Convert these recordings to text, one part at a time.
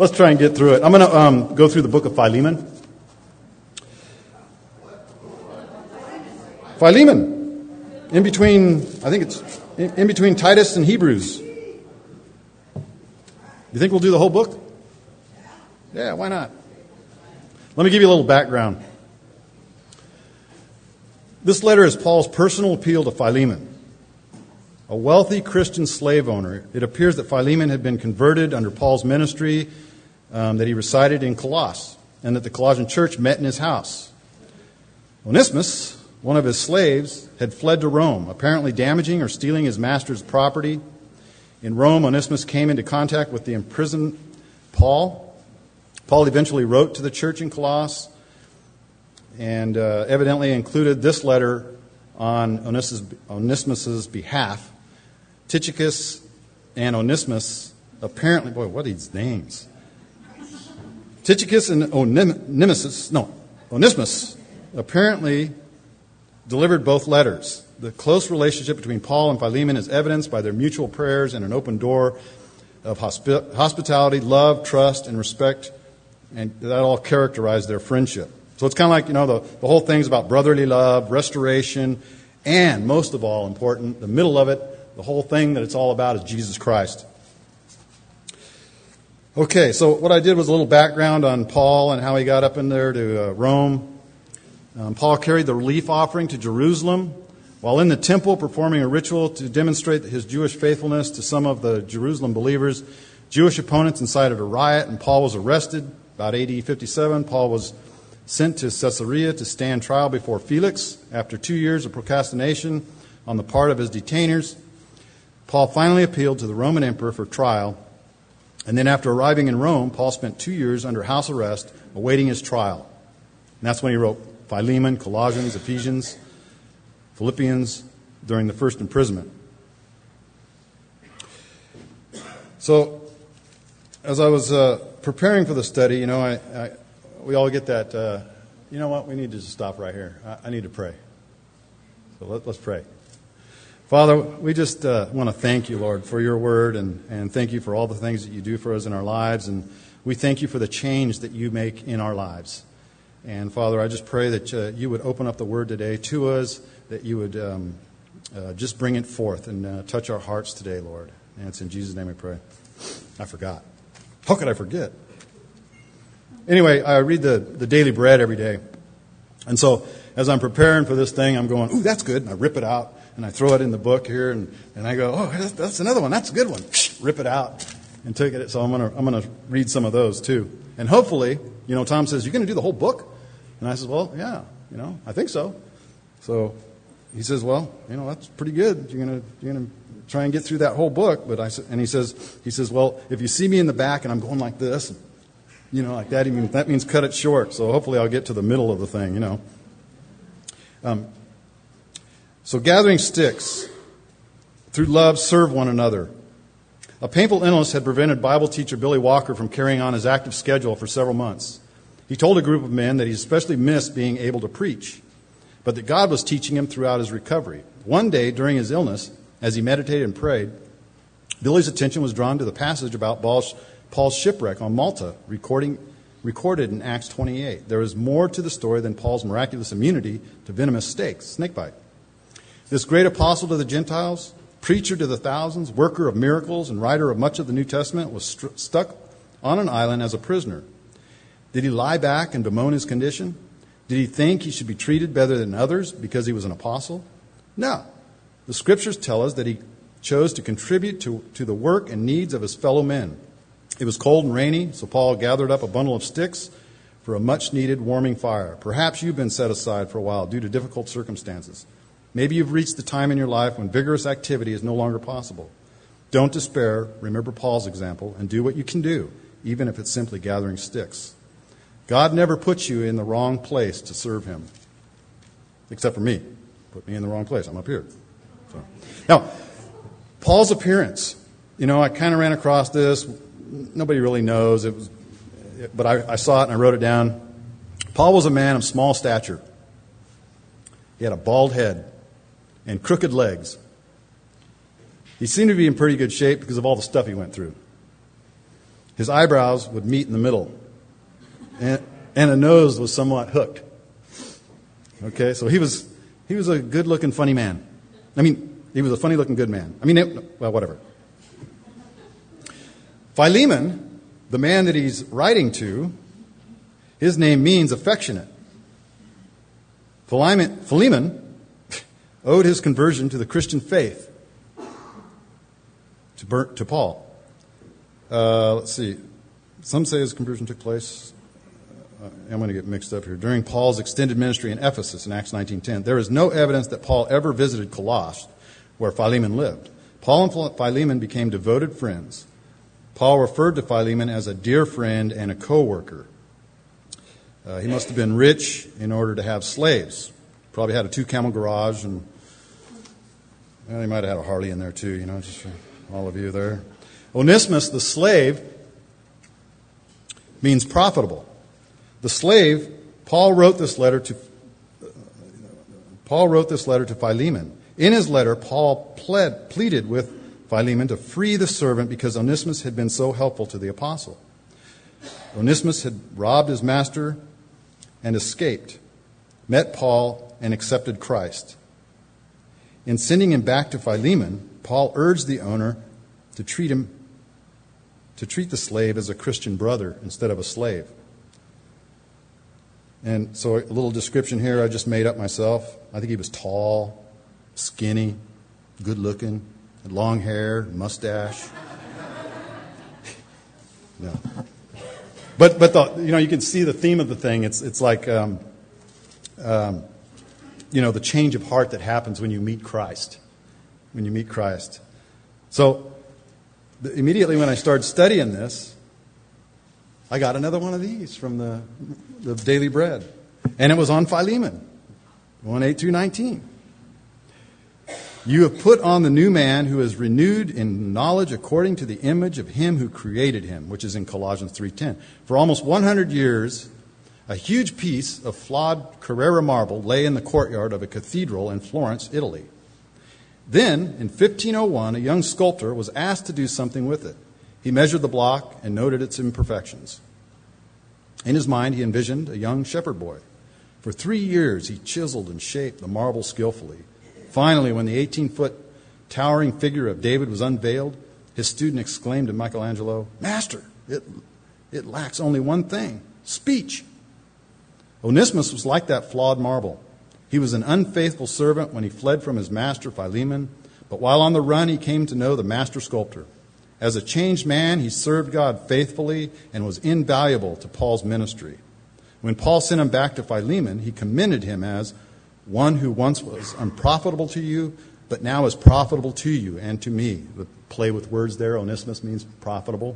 let's try and get through it. I'm going to go through the book of Philemon. Philemon, in between Titus and Hebrews. You think we'll do the whole book? Yeah, why not? Let me give you a little background. This letter is Paul's personal appeal to Philemon, a wealthy Christian slave owner. It appears that Philemon had been converted under Paul's ministry that he resided in Colossus, and that the Colossian church met in his house. Onesimus, one of his slaves, had fled to Rome, apparently damaging or stealing his master's property. In Rome, Onesimus came into contact with the imprisoned Paul. Paul eventually wrote to the church in Colossus and evidently included this letter on Onesimus' behalf. Tychicus and Onesimus apparently, boy, what are these names? Tychicus and Onesimus apparently delivered both letters. The close relationship between Paul and Philemon is evidenced by their mutual prayers and an open door of hospitality, love, trust, and respect, and that all characterized their friendship. So it's kind of like, the whole thing's about brotherly love, restoration, and most of all important, the middle of it, the whole thing that it's all about is Jesus Christ. Okay, so what I did was a little background on Paul and how he got up in there to Rome. Paul carried the relief offering to Jerusalem while in the temple performing a ritual to demonstrate his Jewish faithfulness to some of the Jerusalem believers. Jewish opponents incited a riot, and Paul was arrested. About AD 57, Paul was sent to Caesarea to stand trial before Felix. After 2 years of procrastination on the part of his detainers, Paul finally appealed to the Roman emperor for trial. And then after arriving in Rome, Paul spent 2 years under house arrest awaiting his trial. And that's when he wrote Philemon, Colossians, Ephesians, Philippians during the first imprisonment. So, as I was preparing for the study, we all get that, you know what, we need to just stop right here. I need to pray. So let's pray. Father, we just want to thank you, Lord, for your word and thank you for all the things that you do for us in our lives. And we thank you for the change that you make in our lives. And Father, I just pray that you would open up the word today to us, that you would just bring it forth and touch our hearts today, Lord. And it's in Jesus' name we pray. I forgot. How could I forget? Anyway, I read the Daily Bread every day. And so as I'm preparing for this thing, I'm going, ooh, that's good. And I rip it out and I throw it in the book here. And I go, oh, that's another one. That's a good one. Rip it out and take it. So I'm gonna read some of those too. And hopefully, Tom says, you're going to do the whole book? And I said, well, yeah, I think so. So he says, well, that's pretty good. You're going to try and get through that whole book. But he says, well, if you see me in the back and I'm going like this, like that, that means cut it short. So hopefully I'll get to the middle of the thing, So gathering sticks, through love, serve one another. A painful illness had prevented Bible teacher Billy Walker from carrying on his active schedule for several months. He told a group of men that he especially missed being able to preach, but that God was teaching him throughout his recovery. One day during his illness, as he meditated and prayed, Billy's attention was drawn to the passage about Paul's shipwreck on Malta, recorded in Acts 28. There is more to the story than Paul's miraculous immunity to venomous snakebite. This great apostle to the Gentiles, preacher to the thousands, worker of miracles, and writer of much of the New Testament, was stuck on an island as a prisoner. Did he lie back and bemoan his condition? Did he think he should be treated better than others because he was an apostle? No. The scriptures tell us that he chose to contribute to the work and needs of his fellow men. It was cold and rainy, so Paul gathered up a bundle of sticks for a much-needed warming fire. Perhaps you've been set aside for a while due to difficult circumstances. Maybe you've reached the time in your life when vigorous activity is no longer possible. Don't despair. Remember Paul's example and do what you can do, even if it's simply gathering sticks. God never puts you in the wrong place to serve him. Except for me. Put me in the wrong place. I'm up here. So. Now, Paul's appearance. I kind of ran across this. Nobody really knows. But I saw it and I wrote it down. Paul was a man of small stature. He had a bald head and crooked legs. He seemed to be in pretty good shape because of all the stuff he went through. His eyebrows would meet in the middle, and a nose was somewhat hooked. Okay, so he was a good-looking, funny man. I mean, he was a funny-looking, good man. I mean, well, whatever. Philemon, the man that he's writing to, his name means affectionate. Philemon owed his conversion to the Christian faith, to Paul. Let's see. Some say his conversion took place, I'm going to get mixed up here, during Paul's extended ministry in Ephesus in Acts 19:10. There is no evidence that Paul ever visited Colossae, where Philemon lived. Paul and Philemon became devoted friends. Paul referred to Philemon as a dear friend and a co-worker. He must have been rich in order to have slaves. Probably had a 2-camel garage, and he might have had a Harley in there too, just for all of you there. Onesimus, the slave, means profitable. The slave, Paul wrote this letter to Philemon. In his letter, Paul pleaded with Philemon to free the servant because Onesimus had been so helpful to the apostle. Onesimus had robbed his master and escaped, met Paul, and accepted Christ. In sending him back to Philemon, Paul urged the owner to treat the slave as a Christian brother instead of a slave. And so a little description here I just made up myself. I think he was tall, skinny, good looking, had long hair, mustache. No. But you can see the theme of the thing. It's like the change of heart that happens when you meet Christ. When you meet Christ. So immediately when I started studying this, I got another one of these from the Daily Bread. And it was on Philemon, 1:8-19. You have put on the new man who is renewed in knowledge according to the image of him who created him, which is in Colossians 3:10. For almost 100 years, a huge piece of flawed Carrara marble lay in the courtyard of a cathedral in Florence, Italy. Then, in 1501, a young sculptor was asked to do something with it. He measured the block and noted its imperfections. In his mind, he envisioned a young shepherd boy. For 3 years, he chiseled and shaped the marble skillfully. Finally, when the 18-foot towering figure of David was unveiled, his student exclaimed to Michelangelo, "Master, it lacks only one thing, speech." Onesimus was like that flawed marble. He was an unfaithful servant when he fled from his master Philemon, but while on the run, he came to know the master sculptor. As a changed man, he served God faithfully and was invaluable to Paul's ministry. When Paul sent him back to Philemon, he commended him as one who once was unprofitable to you, but now is profitable to you and to me. The play with words there, Onesimus means profitable.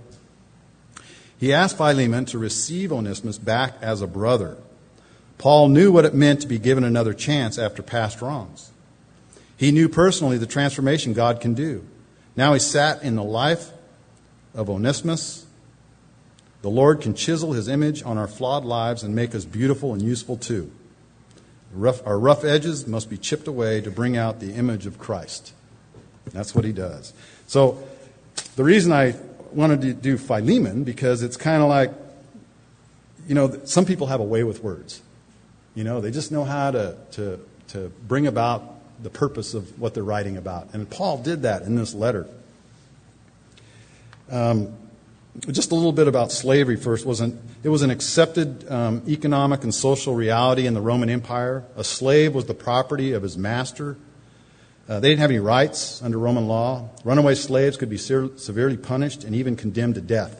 He asked Philemon to receive Onesimus back as a brother. Paul knew what it meant to be given another chance after past wrongs. He knew personally the transformation God can do. Now he sat in the life of Onesimus. The Lord can chisel his image on our flawed lives and make us beautiful and useful too. Our rough edges must be chipped away to bring out the image of Christ. That's what he does. So the reason I wanted to do Philemon, because it's kind of like, some people have a way with words. They just know how to bring about the purpose of what they're writing about. And Paul did that in this letter. Just a little bit about slavery first. It was an accepted economic and social reality in the Roman Empire. A slave was the property of his master. They didn't have any rights under Roman law. Runaway slaves could be severely punished and even condemned to death.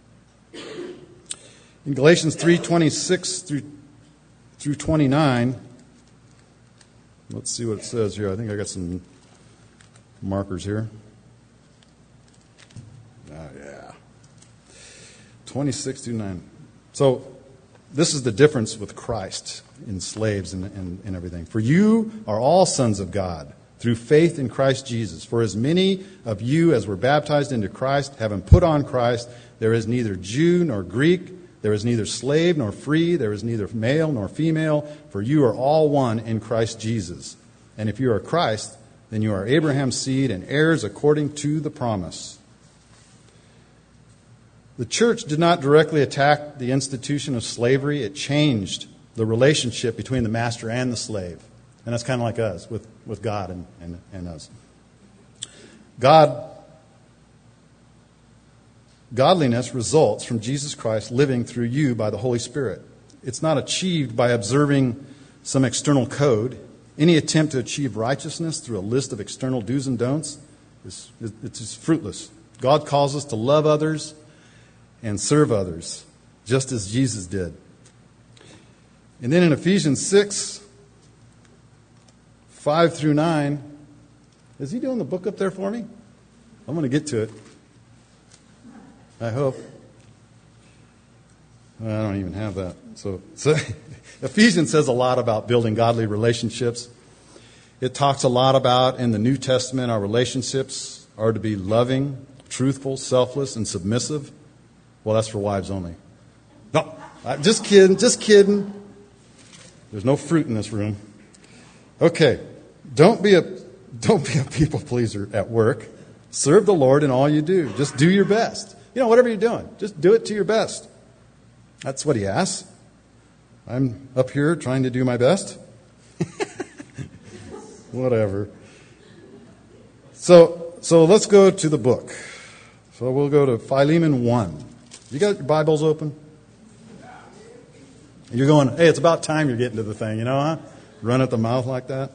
In Galatians 3:26 through 29, let's see what it says here. I think I got some markers here. 26 through 9. So this is the difference with Christ in slaves and everything. For you are all sons of God through faith in Christ Jesus. For as many of you as were baptized into Christ, having put on Christ, there is neither Jew nor Greek, there is neither slave nor free, there is neither male nor female, for you are all one in Christ Jesus. And if you are Christ, then you are Abraham's seed and heirs according to the promise. The church did not directly attack the institution of slavery. It changed the relationship between the master and the slave. And that's kind of like us with God and us. Godliness results from Jesus Christ living through you by the Holy Spirit. It's not achieved by observing some external code. Any attempt to achieve righteousness through a list of external do's and don'ts it's just fruitless. God calls us to love others and serve others, just as Jesus did. And then in Ephesians 6, 5 through 9, is he doing the book up there for me? I'm going to get to it. I hope. I don't even have that. So Ephesians says a lot about building godly relationships. It talks a lot about, in the New Testament, our relationships are to be loving, truthful, selfless, and submissive. Well, that's for wives only. No, just kidding. There's no fruit in this room. Okay, don't be a people pleaser at work. Serve the Lord in all you do. Just do your best. Whatever you're doing, just do it to your best. That's what he asks. I'm up here trying to do my best. Whatever. So let's go to the book. So we'll go to Philemon 1. You got your Bibles open? You're going, hey, it's about time you're getting to the thing, huh? Run at the mouth like that.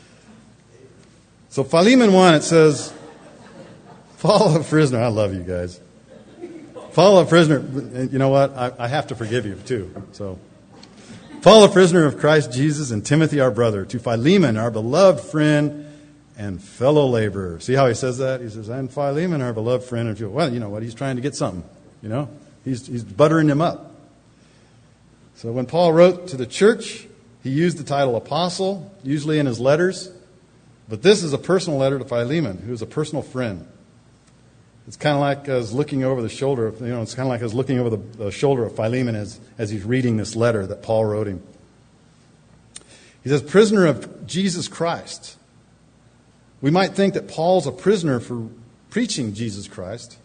So Philemon 1, it says, Paul, a prisoner. I love you guys. Paul, a prisoner. You know what? I have to forgive you too. So, Paul, a prisoner of Christ Jesus, and Timothy, our brother, to Philemon, our beloved friend and fellow laborer. See how he says that? He says, and Philemon, our beloved friend. And well, you know what? He's trying to get something. He's buttering him up. So when Paul wrote to the church, he used the title apostle, usually in his letters. But this is a personal letter to Philemon, who is a personal friend. It's kind of like us looking over the shoulder of, it's kind of like us looking over the shoulder of Philemon as he's reading this letter that Paul wrote him. He says, prisoner of Jesus Christ. We might think that Paul's a prisoner for preaching Jesus Christ.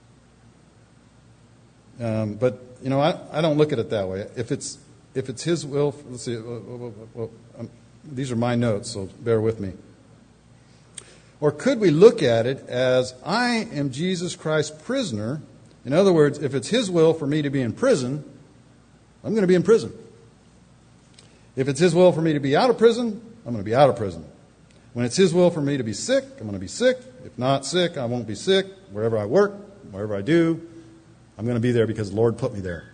But, I don't look at it that way. If it's his will, let's see, these are my notes, so bear with me. Or could we look at it as, I am Jesus Christ's prisoner? In other words, if it's his will for me to be in prison, I'm going to be in prison. If it's his will for me to be out of prison, I'm going to be out of prison. When it's his will for me to be sick, I'm going to be sick. If not sick, I won't be sick. Wherever I work, wherever I do, I'm going to be there because the Lord put me there.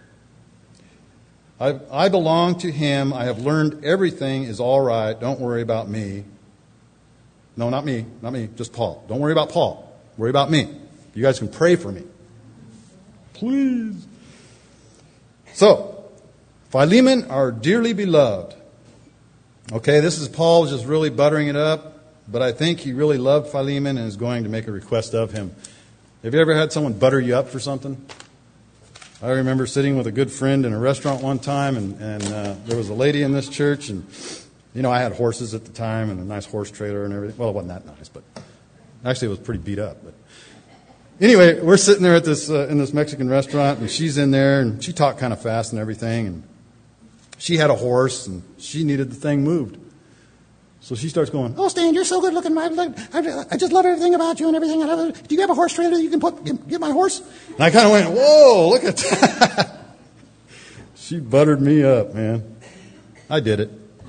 I belong to him. I have learned everything is all right. Don't worry about me. No, not me, just Paul. Don't worry about Paul. Worry about me. You guys can pray for me. Please. So, Philemon, our dearly beloved. Okay, this is Paul just really buttering it up, but I think he really loved Philemon and is going to make a request of him. Have you ever had someone butter you up for something? I remember sitting with a good friend in a restaurant one time, and there was a lady in this church, and I had horses at the time and a nice horse trailer and everything. Well, it wasn't that nice, but actually it was pretty beat up. But anyway, we're sitting there at this in this Mexican restaurant, and she's in there, and she talked kind of fast and everything, and she had a horse, and she needed the thing moved. So she starts going, "Oh, Stan, you're so good looking. I just love everything about you and everything. Do you have a horse trailer you can get my horse?" And I kind of went, "Whoa, look at that." She buttered me up, man. I did it.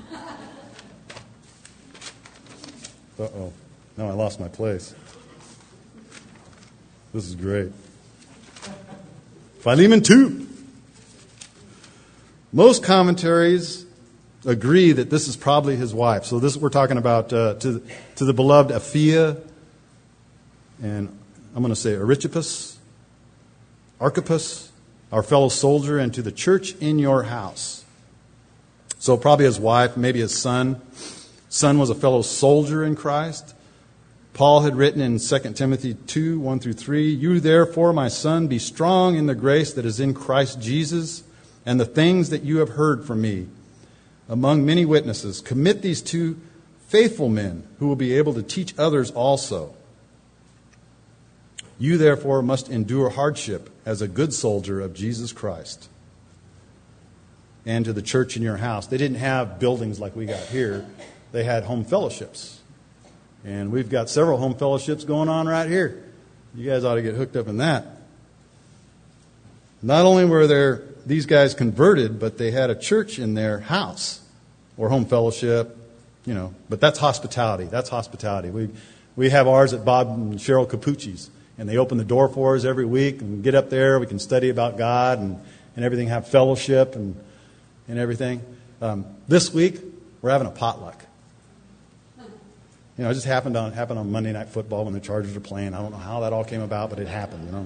Uh-oh. Now I lost my place. This is great. Philemon 2. Most commentaries agree that this is probably his wife. So this we're talking about to the beloved Apphia, and I'm going to say Archippus, our fellow soldier, and to the church in your house. So probably his wife, maybe his son. Son was a fellow soldier in Christ. Paul had written in 2 Timothy 2, 1 through 3, "You therefore, my son, be strong in the grace that is in Christ Jesus, and the things that you have heard from me among many witnesses. Commit these to faithful men who will be able to teach others also." You therefore must endure hardship as a good soldier of Jesus Christ. And to the church in your house. They didn't have buildings like we got here. They had home fellowships. And we've got several home fellowships going on right here. You guys ought to get hooked up in that. Not only were these guys converted, but they had a church in their house or home fellowship, but that's hospitality. That's hospitality. We have ours at Bob and Cheryl Capucci's, and they open the door for us every week, and we get up there, we can study about God and everything, have fellowship and everything. This week, we're having a potluck. It just happened on Monday Night Football when the Chargers were playing. I don't know how that all came about, but it happened,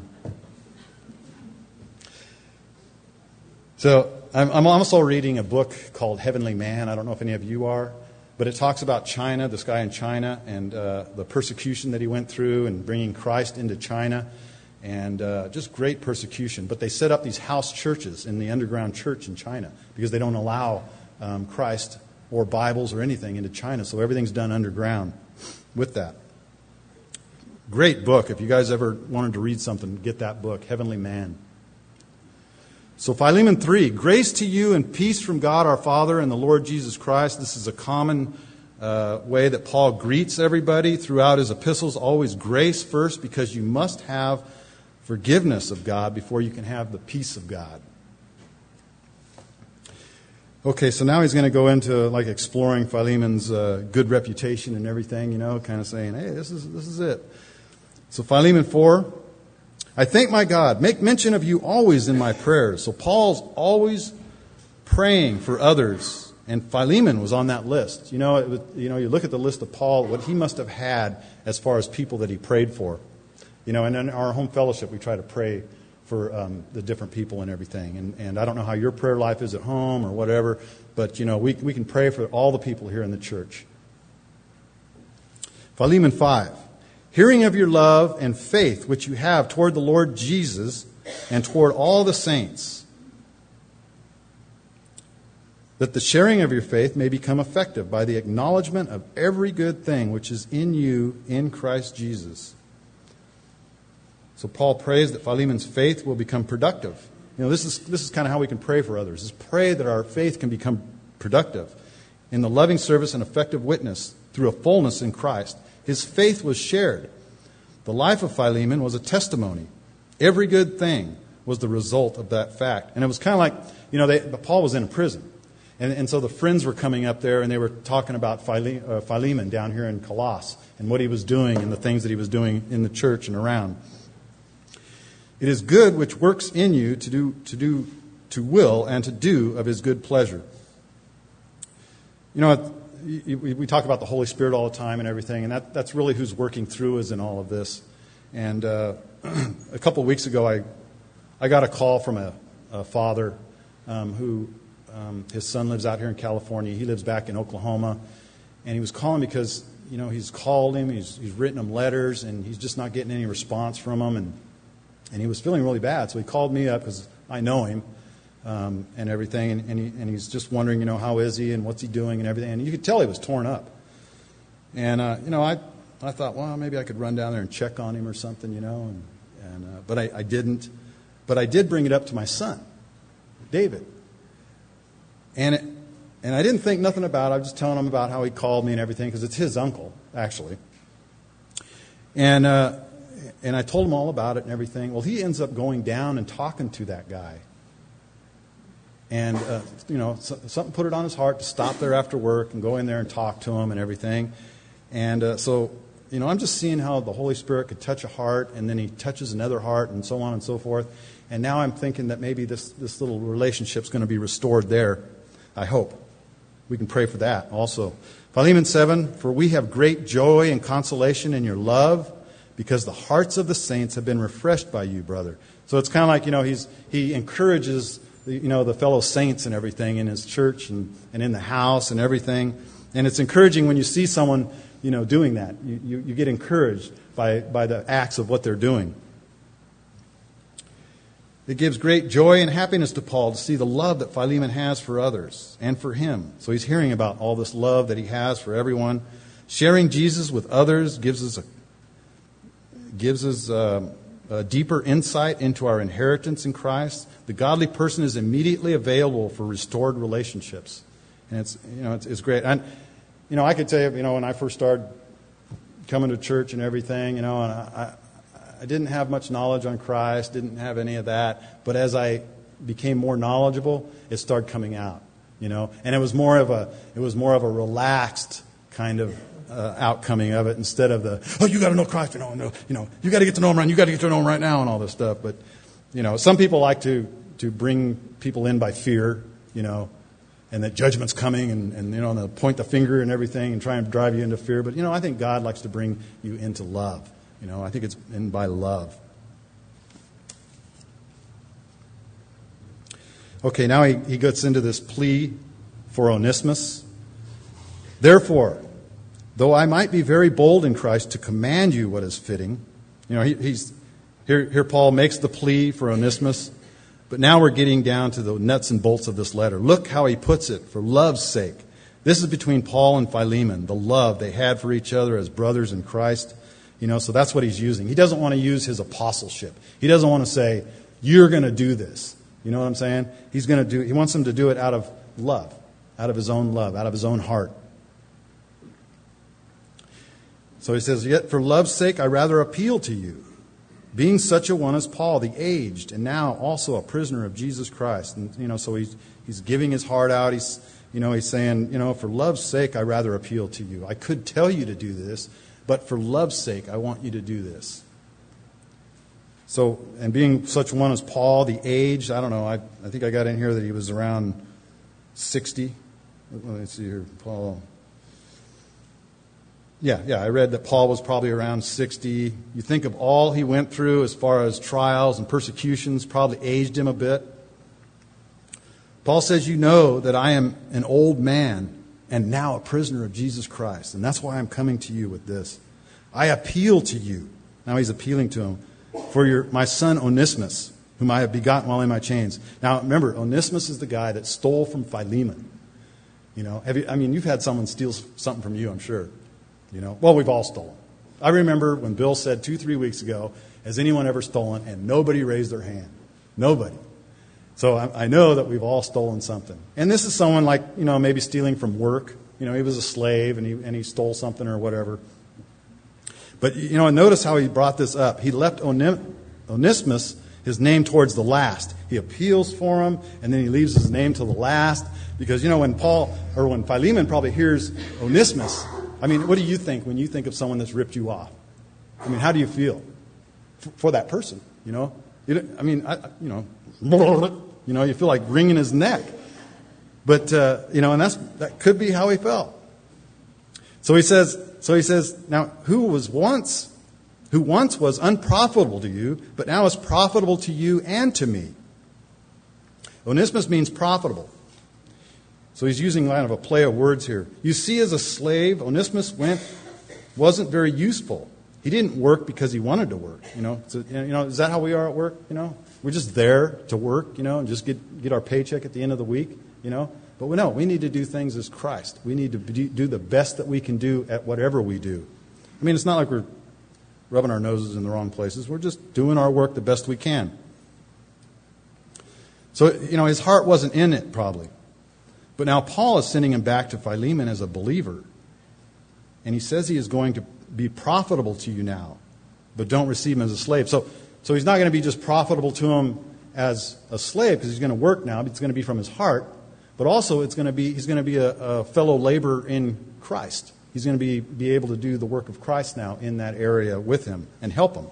So I'm also reading a book called Heavenly Man. I don't know if any of you are, but it talks about China, this guy in China, and the persecution that he went through and bringing Christ into China, and just great persecution. But they set up these house churches in the underground church in China because they don't allow Christ or Bibles or anything into China, so everything's done underground with that. Great book. If you guys ever wanted to read something, get that book, Heavenly Man. So Philemon 3, grace to you and peace from God our Father and the Lord Jesus Christ. This is a common way that Paul greets everybody throughout his epistles. Always grace first, because you must have forgiveness of God before you can have the peace of God. Okay, so now he's going to go into exploring Philemon's good reputation and everything, kind of saying, hey, this is it. So Philemon 4, I thank my God, make mention of you always in my prayers. So Paul's always praying for others, and Philemon was on that list. You look at the list of Paul, what he must have had as far as people that he prayed for. And in our home fellowship, we try to pray for the different people and everything. And I don't know how your prayer life is at home or whatever, but, we can pray for all the people here in the church. Philemon 5. Hearing of your love and faith which you have toward the Lord Jesus and toward all the saints, that the sharing of your faith may become effective by the acknowledgement of every good thing which is in you in Christ Jesus. So Paul prays that Philemon's faith will become productive. This is kind of how we can pray for others, is pray that our faith can become productive in the loving service and effective witness through a fullness in Christ. His faith was shared. The life of Philemon was a testimony. Every good thing was the result of that fact. And it was kind of like, Paul was in a prison. And so the friends were coming up there and they were talking about Philemon down here in Colossus and what he was doing and the things that he was doing in the church and around. It is good which works in you to will and to do of his good pleasure. We talk about the Holy Spirit all the time and everything, and that's really who's working through us in all of this. And a couple of weeks ago, I got a call from a father who his son lives out here in California. He lives back in Oklahoma, and he was calling because he's called him, he's written him letters, and he's just not getting any response from him, and he was feeling really bad. So he called me up because I know him. And everything, and he's just wondering, how is he and what's he doing and everything. And you could tell he was torn up. And I thought, well, maybe I could run down there and check on him or something, but I didn't. But I did bring it up to my son, David. And I didn't think nothing about it. I was just telling him about how he called me and everything, because it's his uncle, actually. And I told him all about it and everything. Well, he ends up going down and talking to that guy. And, something put it on his heart to stop there after work and go in there and talk to him and everything. And so, I'm just seeing how the Holy Spirit could touch a heart, and then he touches another heart, and so on and so forth. And now I'm thinking that maybe this little relationship's going to be restored there. I hope. We can pray for that also. Philemon 7, for we have great joy and consolation in your love, because the hearts of the saints have been refreshed by you, brother. So it's kind of like, he encourages the fellow saints and everything in his church and in the house and everything. And it's encouraging when you see someone, doing that. You get encouraged by the acts of what they're doing. It gives great joy and happiness to Paul to see the love that Philemon has for others and for him. So he's hearing about all this love that he has for everyone. Sharing Jesus with others gives us gives us a deeper insight into our inheritance in Christ. The godly person is immediately available for restored relationships, and it's great. And I could tell you, when I first started coming to church and everything, and I didn't have much knowledge on Christ, didn't have any of that. But as I became more knowledgeable, it started coming out, and it was more of a relaxed kind of outcoming of it, instead of you got to know Christ, you got to get to know Him right, you got to get to know Him right now, and all this stuff. But some people like to bring people in by fear, and that judgment's coming, and they'll point the finger and everything and try and drive you into fear. But I think God likes to bring you into love. I think it's in by love. Okay, now he gets into this plea for Onesimus. Therefore, though I might be very bold in Christ to command you what is fitting, he's here. Paul makes the plea for Onesimus, but now we're getting down to the nuts and bolts of this letter. Look how he puts it: for love's sake. This is between Paul and Philemon, the love they had for each other as brothers in Christ. So that's what he's using. He doesn't want to use his apostleship. He doesn't want to say, "You're going to do this." You know what I'm saying? He wants them to do it out of love, out of his own love, out of his own heart. So he says, "Yet for love's sake I rather appeal to you, being such a one as Paul, the aged, and now also a prisoner of Jesus Christ." And so he's giving his heart out. He's saying, for love's sake I rather appeal to you. I could tell you to do this, but for love's sake I want you to do this. So, and being such one as Paul, the aged, I don't know, I think I got in here that he was around 60. Let me see here, Paul. Yeah, I read that Paul was probably around 60. You think of all he went through as far as trials and persecutions, probably aged him a bit. Paul says, that I am an old man and now a prisoner of Jesus Christ. And that's why I'm coming to you with this. I appeal to you. Now he's appealing to him. For my son Onesimus, whom I have begotten while in my chains. Now remember, Onesimus is the guy that stole from Philemon. You've had someone steal something from you, I'm sure. Well, we've all stolen. I remember when Bill said 2-3 weeks ago, "Has anyone ever stolen?" And nobody raised their hand. Nobody. So I know that we've all stolen something. And this is someone like, maybe stealing from work. He was a slave and he stole something or whatever. But, and notice how he brought this up. He left Onesimus his name towards the last. He appeals for him, and then he leaves his name to the last. Because, when Philemon probably hears Onesimus, what do you think when you think of someone that's ripped you off? How do you feel for that person? You feel like wringing his neck. But, and that could be how he felt. So he says, now who once was unprofitable to you, but now is profitable to you and to me. Onesimus means profitable. So he's using kind of a play of words here. You see, as a slave, Onesimus wasn't very useful. He didn't work because he wanted to work. Is that how we are at work? We're just there to work, and just get our paycheck at the end of the week, But we need to do things as Christ. We need to do the best that we can do at whatever we do. It's not like we're rubbing our noses in the wrong places. We're just doing our work the best we can. So, his heart wasn't in it, probably. But now Paul is sending him back to Philemon as a believer. And he says he is going to be profitable to you now, but don't receive him as a slave. So he's not going to be just profitable to him as a slave because he's going to work now. It's going to be from his heart. But also he's going to be a fellow laborer in Christ. He's going to be able to do the work of Christ now in that area with him and help him.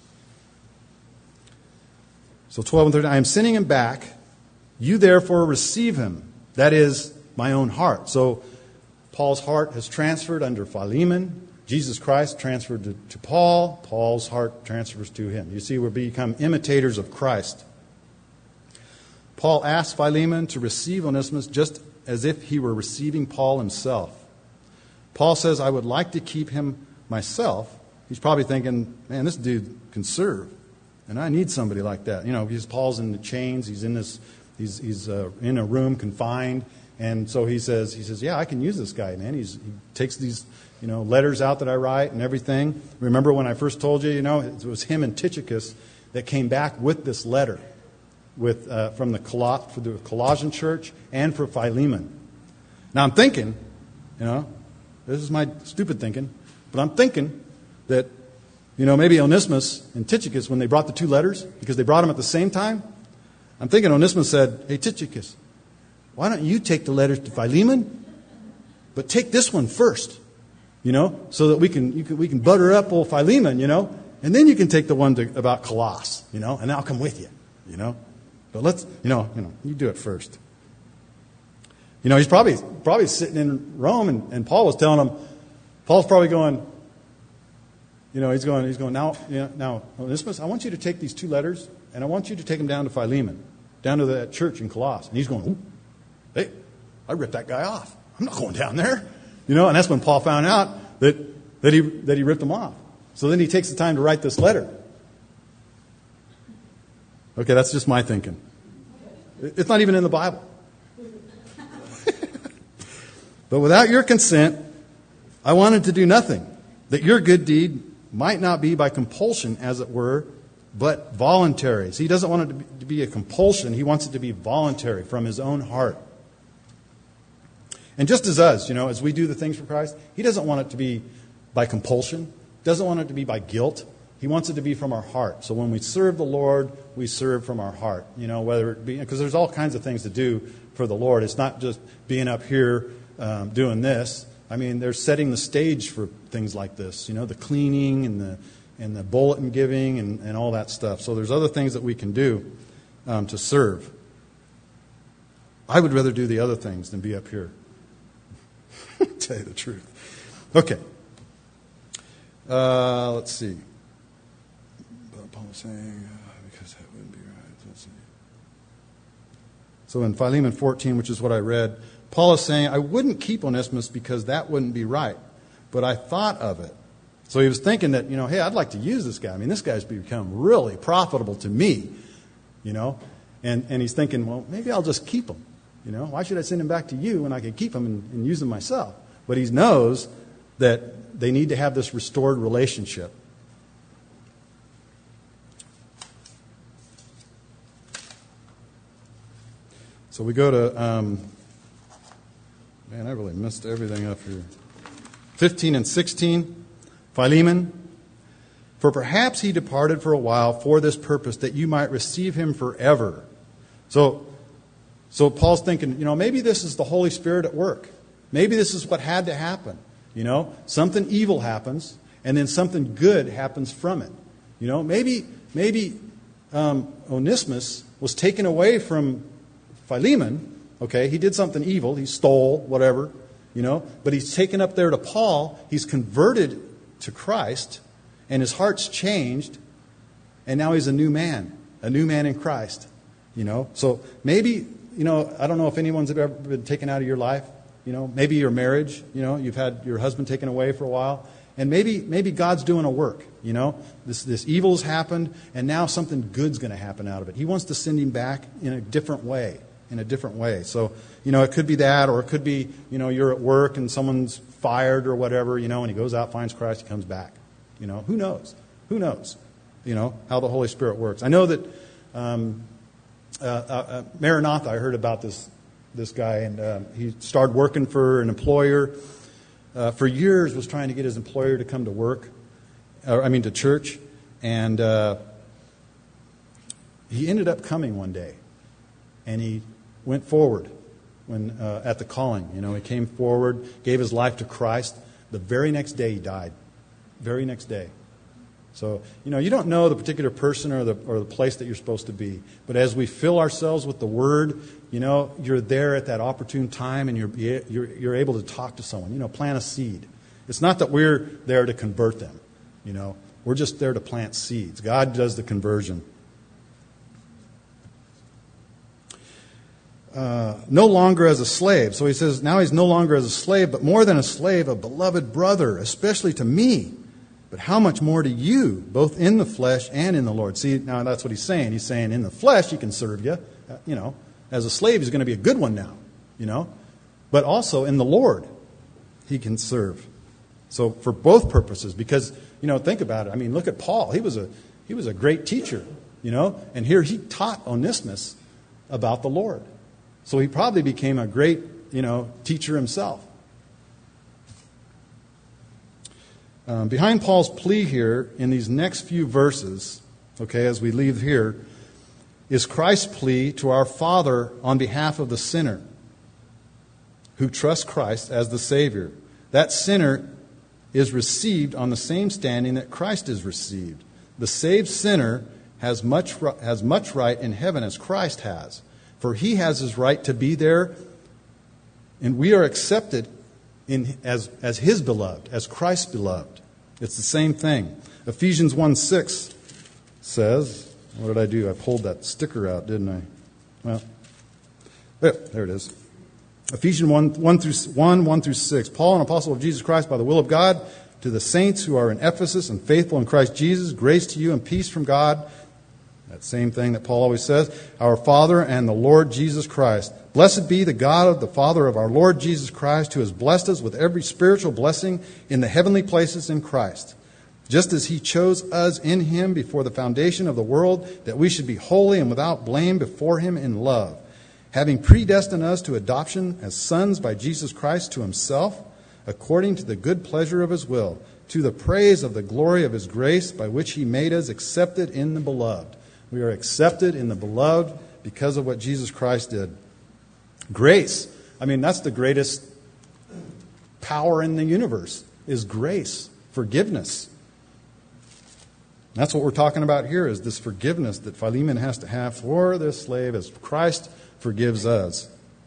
So 12 and 13, I am sending him back. You therefore receive him. That is my own heart. So Paul's heart has transferred under Philemon. Jesus Christ transferred to Paul. Paul's heart transfers to him. You see, we become imitators of Christ. Paul asked Philemon to receive Onesimus just as if he were receiving Paul himself. Paul says, I would like to keep him myself. He's probably thinking, man, this dude can serve. And I need somebody like that. Because Paul's in the chains. He's in a room confined. And so he says, yeah, I can use this guy, man. He takes these, letters out that I write and everything. Remember when I first told you, it was him and Tychicus that came back with this letter from the Colossian church and for Philemon. Now I'm thinking, this is my stupid thinking, but I'm thinking that, maybe Onesimus and Tychicus, when they brought the two letters, because they brought them at the same time, I'm thinking Onesimus said, hey, Tychicus, why don't you take the letters to Philemon, but take this one first, so that we can butter up old Philemon, and then you can take the one about Colossus, and I'll come with you, But let's, you do it first. He's probably sitting in Rome, and Paul was telling him, Paul's probably going, he's going, now, Onesimus, I want you to take these two letters, and I want you to take them down to Philemon, down to that church in Colossus. And he's going, ooh, hey, I ripped that guy off. I'm not going down there. And that's when Paul found out that he ripped him off. So then he takes the time to write this letter. Okay, that's just my thinking. It's not even in the Bible. But without your consent, I wanted to do nothing, that your good deed might not be by compulsion, as it were, but voluntary. So he doesn't want it to be a compulsion. He wants it to be voluntary from his own heart. And just as us, as we do the things for Christ, he doesn't want it to be by compulsion, doesn't want it to be by guilt. He wants it to be from our heart. So when we serve the Lord, we serve from our heart. Whether it be, because there's all kinds of things to do for the Lord. It's not just being up here doing this. I mean, they're setting the stage for things like this. The cleaning and the bulletin giving and all that stuff. So there's other things that we can do to serve. I would rather do the other things than be up here. Tell you the truth. Okay. Let's see. Paul was saying, because that wouldn't be right. Let's see. So in Philemon 14, which is what I read, Paul is saying, I wouldn't keep Onesimus because that wouldn't be right. But I thought of it. So he was thinking that, hey, I'd like to use this guy. I mean, this guy's become really profitable to me, And he's thinking, well, maybe I'll just keep him. Why should I send him back to you when I could keep him and use him myself? But he knows that they need to have this restored relationship. So we go to, man, I really messed everything up here. 15 and 16, Philemon. For perhaps he departed for a while for this purpose, that you might receive him forever. So Paul's thinking, maybe this is the Holy Spirit at work. Maybe this is what had to happen. Something evil happens, and then something good happens from it. Maybe Onesimus was taken away from Philemon. Okay, he did something evil. He stole, whatever, But he's taken up there to Paul. He's converted to Christ, and his heart's changed, and now he's a new man in Christ. So maybe, I don't know if anyone's ever been taken out of your life. Maybe your marriage, you've had your husband taken away for a while. And maybe God's doing a work, This evil's happened, and now something good's going to happen out of it. He wants to send him back in a different way. So, it could be that, or it could be, you're at work and someone's fired or whatever, and he goes out, finds Christ, he comes back. Who knows? Who knows, how the Holy Spirit works. I know that Maranatha, I heard about this guy, and he started working for an employer. For years was trying to get his employer to come to work, to church, and he ended up coming one day, and he went forward when at the calling. He came forward, gave his life to Christ. The very next day he died. Very next day. So, you don't know the particular person or the place that you're supposed to be. But as we fill ourselves with the Word, you're there at that opportune time, and you're able to talk to someone. Plant a seed. It's not that we're there to convert them. We're just there to plant seeds. God does the conversion. No longer as a slave. So he says now he's no longer as a slave, but more than a slave, a beloved brother, especially to me. But how much more to you, both in the flesh and in the Lord? See, now that's what he's saying. He's saying in the flesh he can serve you. As a slave he's going to be a good one now. but also in the Lord he can serve. So for both purposes, because, think about it. I mean, look at Paul. He was a great teacher, and here he taught Onesimus about the Lord. So he probably became a great, teacher himself. Behind Paul's plea here in these next few verses, okay, as we leave here, is Christ's plea to our Father on behalf of the sinner who trusts Christ as the Savior. That sinner is received on the same standing that Christ is received. The saved sinner has much right in heaven as Christ has, for he has his right to be there, and we are accepted as his beloved, as Christ's beloved. It's the same thing. Ephesians 1:6 says, what did I do? I pulled that sticker out, didn't I? Well, there it is. Ephesians 1 through 6. Paul, an apostle of Jesus Christ by the will of God, to the saints who are in Ephesus and faithful in Christ Jesus, grace to you and peace from God. That same thing that Paul always says. Our Father and the Lord Jesus Christ. Blessed be the God of the Father of our Lord Jesus Christ, who has blessed us with every spiritual blessing in the heavenly places in Christ, just as he chose us in him before the foundation of the world, that we should be holy and without blame before him in love, having predestined us to adoption as sons by Jesus Christ to himself, according to the good pleasure of his will, to the praise of the glory of his grace, by which he made us accepted in the beloved. We are accepted in the beloved because of what Jesus Christ did. Grace. I mean, that's the greatest power in the universe, is grace, forgiveness. That's what we're talking about here, is this forgiveness that Philemon has to have for this slave as Christ forgives us.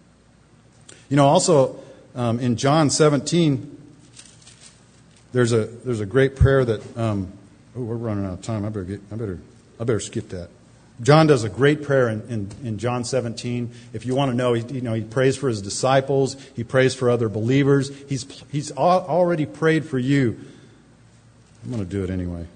Also in John 17, there's a great prayer that we're running out of time. I better skip that. John does a great prayer in John 17. If you want to know, he prays for his disciples. He prays for other believers. He's already prayed for you. I'm going to do it anyway.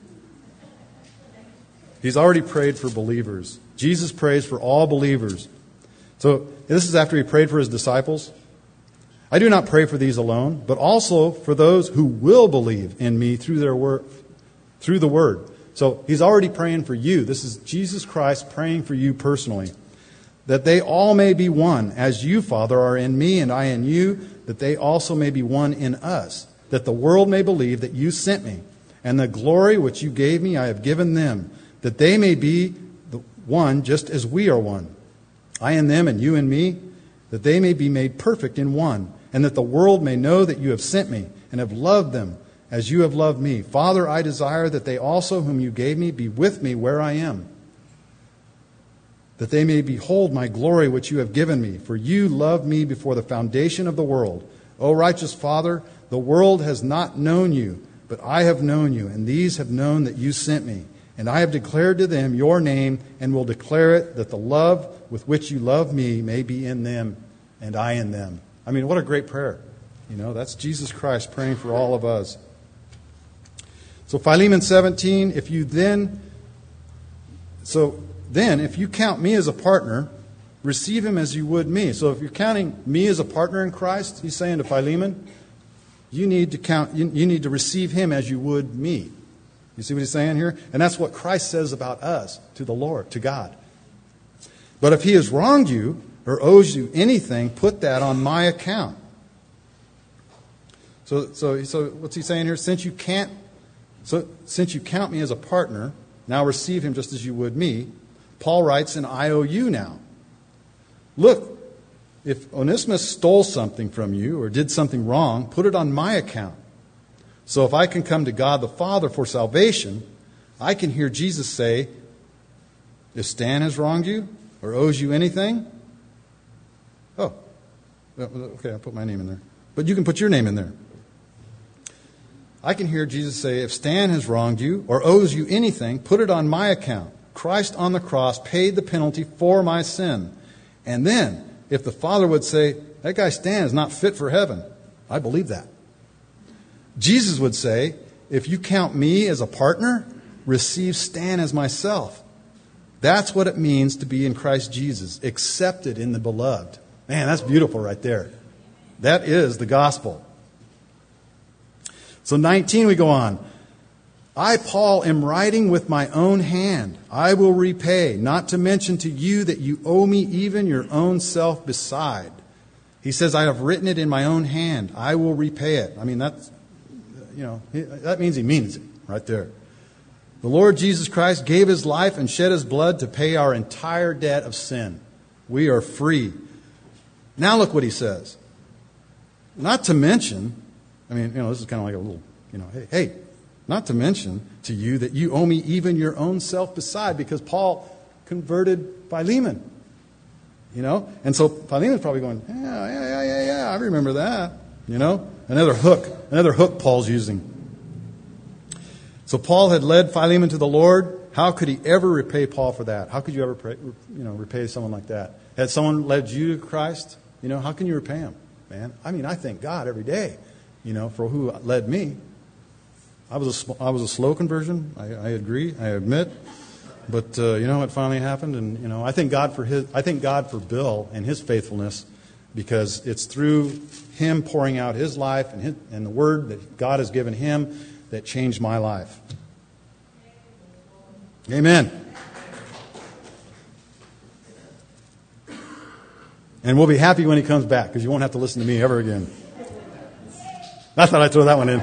He's already prayed for believers. Jesus prays for all believers. So this is after he prayed for his disciples. I do not pray for these alone, but also for those who will believe in me through the word. So he's already praying for you. This is Jesus Christ praying for you personally. That they all may be one, as you, Father, are in me and I in you, that they also may be one in us, that the world may believe that you sent me, and the glory which you gave me I have given them, that they may be the one just as we are one. I in them and you in me, that they may be made perfect in one, and that the world may know that you have sent me and have loved them as you have loved me. Father, I desire that they also whom you gave me be with me where I am, that they may behold my glory which you have given me. For you loved me before the foundation of the world. O righteous Father, the world has not known you, but I have known you, and these have known that you sent me. And I have declared to them your name, and will declare it, that the love with which you love me may be in them, and I in them. I mean, what a great prayer. That's Jesus Christ praying for all of us. So Philemon 17, if you count me as a partner, receive him as you would me. So if you're counting me as a partner in Christ, he's saying to Philemon, you need to receive him as you would me. You see what he's saying here? And that's what Christ says about us to the Lord, to God. But if he has wronged you or owes you anything, put that on my account. So what's he saying here? Since you count me as a partner, now receive him just as you would me. Paul writes in IOU now. Look, if Onesimus stole something from you or did something wrong, put it on my account. So if I can come to God the Father for salvation, I can hear Jesus say, if Stan has wronged you or owes you anything, okay, I'll put my name in there. But you can put your name in there. I can hear Jesus say, if Stan has wronged you or owes you anything, put it on my account. Christ on the cross paid the penalty for my sin. And then, if the Father would say, that guy Stan is not fit for heaven, I believe that. Jesus would say, if you count me as a partner, receive Stan as myself. That's what it means to be in Christ Jesus, accepted in the beloved. Man, that's beautiful right there. That is the gospel. So 19 we go on. I, Paul, am writing with my own hand. I will repay, not to mention to you that you owe me even your own self beside. He says, I have written it in my own hand. I will repay it. I mean, that's, that means he means it right there. The Lord Jesus Christ gave his life and shed his blood to pay our entire debt of sin. We are free. Now look what he says. Not to mention, this is kind of like a little, hey, not to mention to you that you owe me even your own self beside, because Paul converted Philemon. And so Philemon's probably going, yeah, I remember that. Another hook Paul's using. So Paul had led Philemon to the Lord. How could he ever repay Paul for that? How could you ever repay someone like that? Had someone led you to Christ? How can you repay him, man? I thank God every day, for who led me. I was a slow conversion. I agree. I admit. But what finally happened, and I thank God for Bill and his faithfulness, because it's through him pouring out his life and the word that God has given him that changed my life. Amen. And we'll be happy when he comes back, because you won't have to listen to me ever again. I thought I'd throw that one in.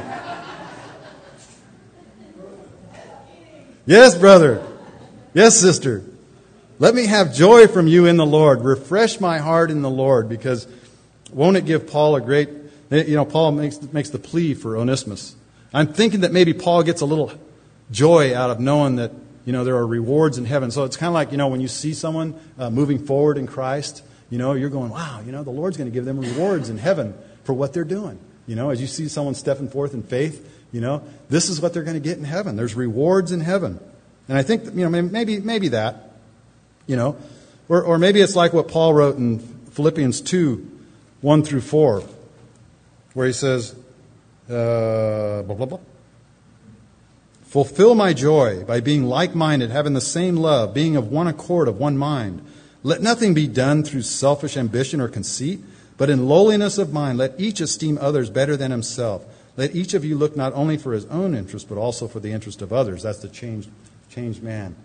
Yes, brother. Yes, sister. Let me have joy from you in the Lord. Refresh my heart in the Lord, because won't it give Paul a great... Paul makes the plea for Onesimus. I'm thinking that maybe Paul gets a little joy out of knowing that, there are rewards in heaven. So it's kind of like, when you see someone moving forward in Christ, you're going, wow, the Lord's going to give them rewards in heaven for what they're doing. As you see someone stepping forth in faith, this is what they're going to get in heaven. There's rewards in heaven. And I think that, maybe that, or maybe it's like what Paul wrote in Philippians 2, 1 through 4, where he says, blah, blah, blah. Fulfill my joy by being like-minded, having the same love, being of one accord, of one mind. Let nothing be done through selfish ambition or conceit, but in lowliness of mind, let each esteem others better than himself. Let each of you look not only for his own interest, but also for the interest of others. That's the changed man,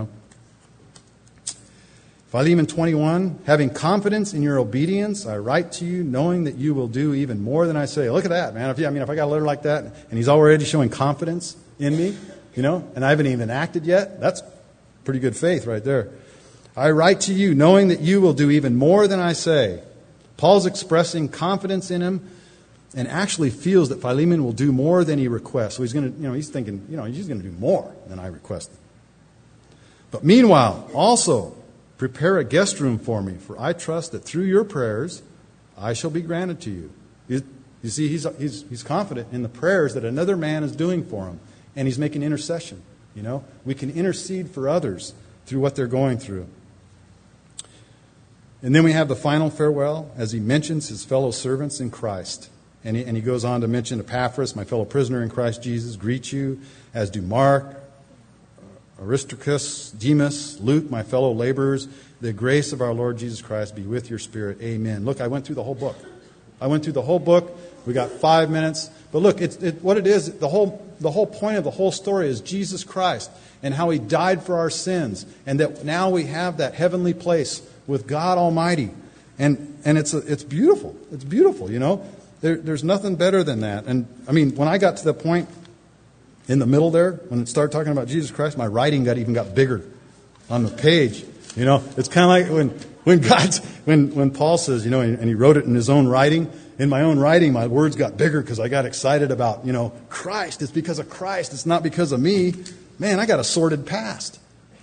Philemon 21, having confidence in your obedience, I write to you, knowing that you will do even more than I say. Look at that, man. If I got a letter like that, and he's already showing confidence in me, and I haven't even acted yet, that's pretty good faith right there. I write to you, knowing that you will do even more than I say. Paul's expressing confidence in him, and actually feels that Philemon will do more than he requests. So he's going to, he's thinking, he's going to do more than I requested. But meanwhile, also prepare a guest room for me, for I trust that through your prayers I shall be granted to you. You see, he's confident in the prayers that another man is doing for him, and he's making intercession. We can intercede for others through what they're going through. And then we have the final farewell as he mentions his fellow servants in Christ. And he goes on to mention Epaphras, my fellow prisoner in Christ Jesus, greet you, as do Mark, Aristarchus, Demas, Luke, my fellow laborers. The grace of our Lord Jesus Christ be with your spirit. Amen. Look, I went through the whole book. We got 5 minutes. But look, what it is, the whole point of the whole story is Jesus Christ and how he died for our sins, and that now we have that heavenly place with God Almighty. And it's beautiful. It's beautiful, There's nothing better than that. And when I got to the point in the middle there, when it started talking about Jesus Christ, my writing got bigger on the page. It's kind of like when Paul says, and he wrote it in his own writing. In my own writing, my words got bigger because I got excited about, Christ. It's because of Christ. It's not because of me. Man, I got a sordid past.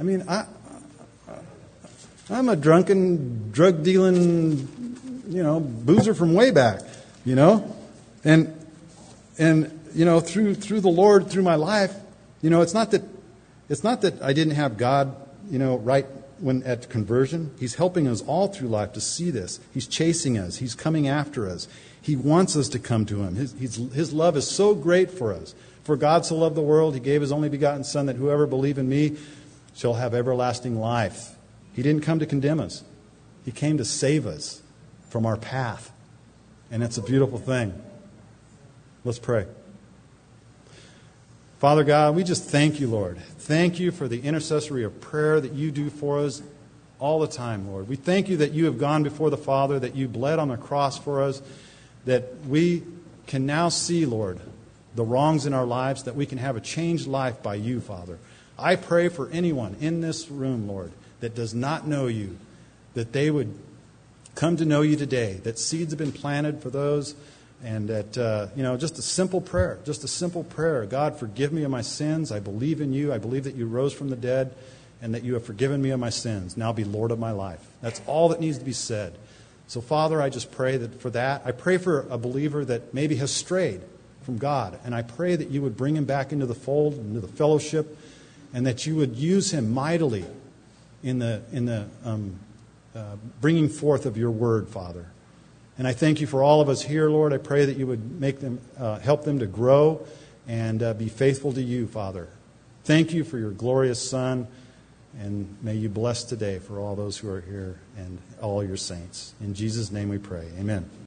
I'm a drunken, drug-dealing, boozer from way back. And through the Lord, through my life, it's not that I didn't have God, right when at conversion. He's helping us all through life to see this. He's chasing us. He's coming after us. He wants us to come to him. His love is so great for us. For God so loved the world, he gave his only begotten Son, that whoever believes in me shall have everlasting life. He didn't come to condemn us. He came to save us from our path. And it's a beautiful thing. Let's pray. Father God, we just thank you, Lord. Thank you for the intercessory of prayer that you do for us all the time, Lord. We thank you that you have gone before the Father, that you bled on the cross for us, that we can now see, Lord, the wrongs in our lives, that we can have a changed life by you, Father. I pray for anyone in this room, Lord, that does not know you, that they would come to know you today, that seeds have been planted for those, and that, just a simple prayer, God, forgive me of my sins. I believe in you. I believe that you rose from the dead and that you have forgiven me of my sins. Now be Lord of my life. That's all that needs to be said. So, Father, I just pray for that. I pray for a believer that maybe has strayed from God, and I pray that you would bring him back into the fold, into the fellowship, and that you would use him mightily in the bringing forth of your word, Father. And I thank you for all of us here, Lord. I pray that you would make them, help them to grow and be faithful to you, Father. Thank you for your glorious Son, and may you bless today for all those who are here and all your saints. In Jesus' name we pray. Amen.